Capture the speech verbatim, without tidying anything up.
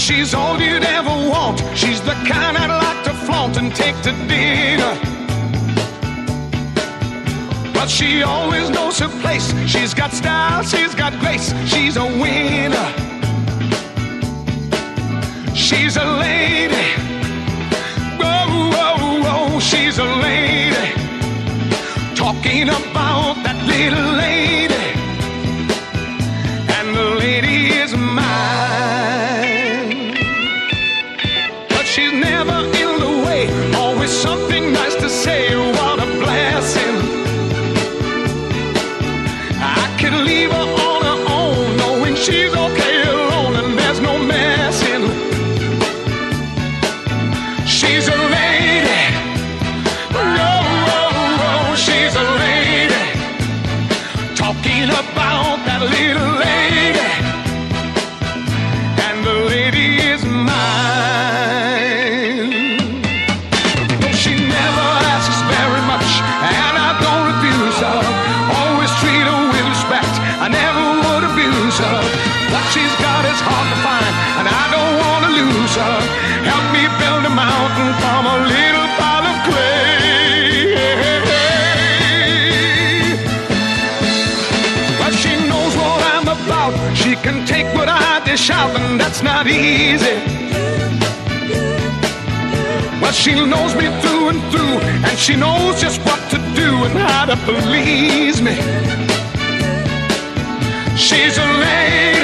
She's all you'd ever want. She's the kind I'd like to flaunt and take to dinner. But she always knows her place. She's got style, she's got grace. She's a winner. She's a lady. Whoa, whoa, whoa, she's a lady. Talking about that little lady. And the lady is mine. But she's never in the way. Always something nice to say. What a blessing. I could leave her on her own, knowing she's okay alone and there's no messing. She's a lady. Oh, oh, oh, she's a lady. Talking about that little lady. And the lady is mine. No, she never asks very much, and I don't refuse her. Always treat her with respect. I never would abuse her. What she's got is hard to find, and I don't want to lose her. Help me build a mountain from a little pile of clay. But she knows what I'm about. She can take what I dish out, and that's not easy. But she knows me through and through, and she knows just what to do and how to please me. She's a lady.